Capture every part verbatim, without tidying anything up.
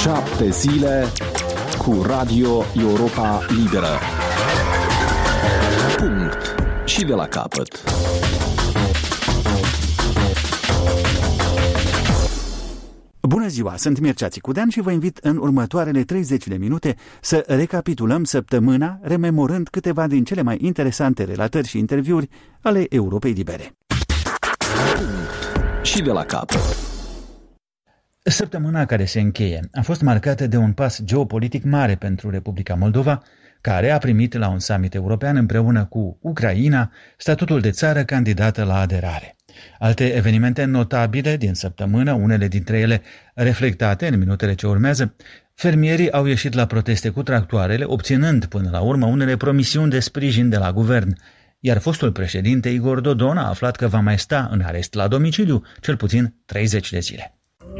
Șapte zile cu Radio Europa Liberă. Punct. Și de la capăt. Bună ziua, sunt Mircea Țicudean și vă invit în următoarele treizeci de minute să recapitulăm săptămâna, rememorând câteva din cele mai interesante relatări și interviuri ale Europei Libere. Și de la capăt. Săptămâna care se încheie a fost marcată de un pas geopolitic mare pentru Republica Moldova, care a primit la un summit european împreună cu Ucraina statutul de țară candidată la aderare. Alte evenimente notabile din săptămână, unele dintre ele reflectate în minutele ce urmează: fermierii au ieșit la proteste cu tractoarele, obținând până la urmă unele promisiuni de sprijin de la guvern, iar fostul președinte Igor Dodon a aflat că va mai sta în arest la domiciliu cel puțin treizeci de zile.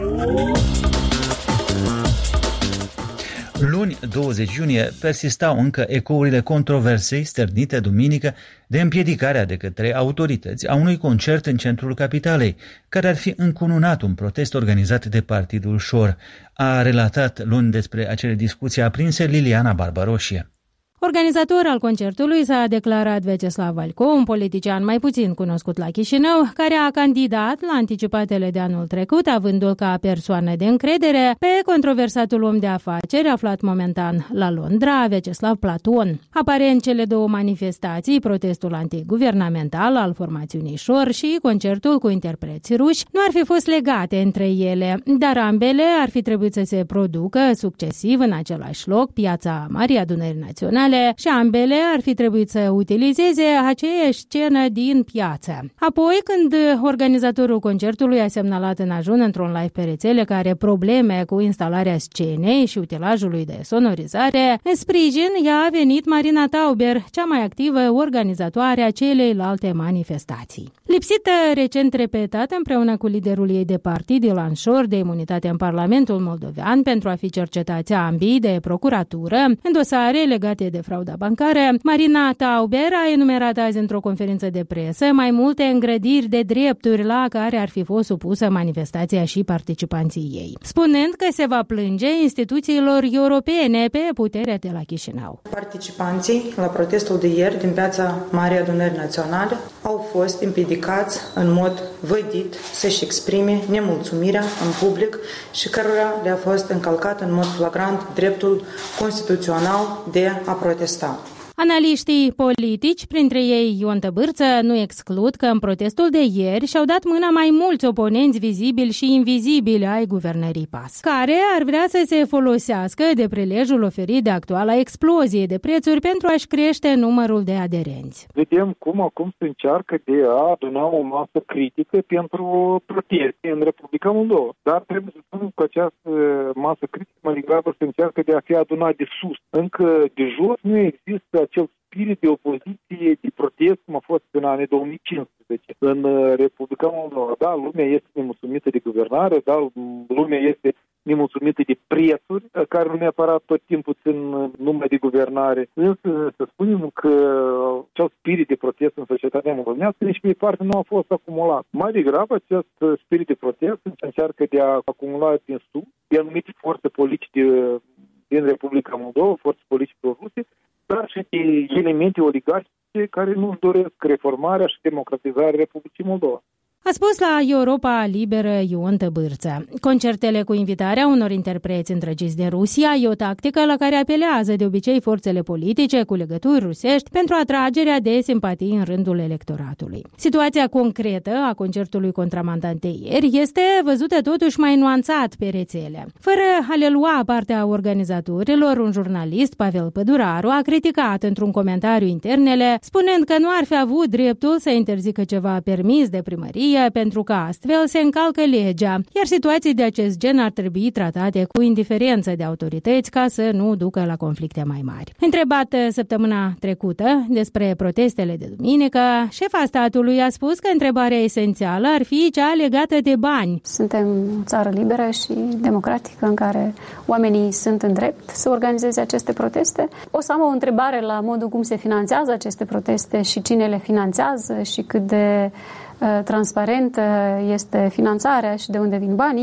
Luni, douăzeci iunie, persistau încă ecourile controversei stârnite duminică de împiedicarea de către autorități a unui concert în centrul capitalei, care ar fi încununat un protest organizat de Partidul Șor. A relatat luni despre acele discuții aprinse Liliana Barbaroșie. Organizator al concertului s-a declarat Vyacheslav Valco, un politician mai puțin cunoscut la Chișinău, care a candidat la anticipatele de anul trecut, avându-l ca persoană de încredere pe controversatul om de afaceri aflat momentan la Londra, Vyacheslav Platon. Aparent, cele două manifestații, protestul antiguvernamental al formațiunii Șor și concertul cu interpreți ruși, nu ar fi fost legate între ele, dar ambele ar fi trebuit să se producă succesiv în același loc, piața Marii Adunării Naționale, și ambele ar fi trebuit să utilizeze aceeași scenă din piață. Apoi, când organizatorul concertului a semnalat în ajun într-un live pe rețele că are probleme cu instalarea scenei și utilajului de sonorizare, în sprijin i-a venit Marina Tauber, cea mai activă organizatoare a celeilalte manifestații. Lipsită recent repetată împreună cu liderul ei de partid, Ilan Șor, de imunitate în Parlamentul Moldovean pentru a fi cercetați ambii de procuratură în dosare legate de frauda bancară, Marina Tauber a enumerat azi într-o conferință de presă mai multe îngrădiri de drepturi la care ar fi fost supusă manifestația și participanții ei, spunând că se va plânge instituțiilor europene pe puterea de la Chișinău. Participanții la protestul de ieri din piața Marii Adunări Naționale au fost împiedicați în mod vădit să-și exprime nemulțumirea în public și cărora le-a fost încălcat în mod flagrant dreptul constituțional de a protesta. Analiștii politici, printre ei Ion Tăbârță, nu exclud că în protestul de ieri și-au dat mâna mai mulți oponenți vizibili și invizibili ai guvernării P A S, care ar vrea să se folosească de prilejul oferit de actuala explozie de prețuri pentru a-și crește numărul de aderenți. Vedem cum acum se încearcă de a aduna o masă critică pentru proteste în Republica Moldova. Dar trebuie să spunem că această masă critică mai degrabă se încearcă de a fi adunat de sus. Încă de jos nu există acel spirit de opoziție, de protest, cum a fost în anii două mii cincisprezece în Republica Moldova. Da, lumea este nemulțumită de guvernare, da, lumea este nemulțumită de prețuri, care nu neapărat tot timpul țin numai de guvernare. Însă să spunem că acel spirit de protest în societatea moldovenească nici pe parte nu a fost acumulat. Mai degrabă acest spirit de protest încearcă de a acumula din sus, de anumite forțe politice din Republica Moldova, forțe politice pro-ruse, dar și de elemente oligarhice care nu doresc reformarea și democratizarea Republicii Moldova. A spus la Europa Liberă Ion Tăbârță. Concertele cu invitarea unor interpreți îndrăgiți de Rusia e o tactică la care apelează de obicei forțele politice cu legături rusești pentru atragerea de simpatii în rândul electoratului. Situația concretă a concertului contramandat de ieri este văzută totuși mai nuanțat pe rețele. Fără a le lua partea organizatorilor, un jurnalist, Pavel Păduraru, a criticat într-un comentariu internele, spunând că nu ar fi avut dreptul să interzică ceva permis de primărie, pentru că astfel se încalcă legea, iar situații de acest gen ar trebui tratate cu indiferență de autorități ca să nu ducă la conflicte mai mari. Întrebat săptămâna trecută despre protestele de duminică, șefa statului a spus că întrebarea esențială ar fi cea legată de bani. Suntem o țară liberă și democratică în care oamenii sunt în drept să organizeze aceste proteste. O să am o întrebare la modul cum se finanțează aceste proteste și cine le finanțează și cât de transparentă este finanțarea și de unde vin banii.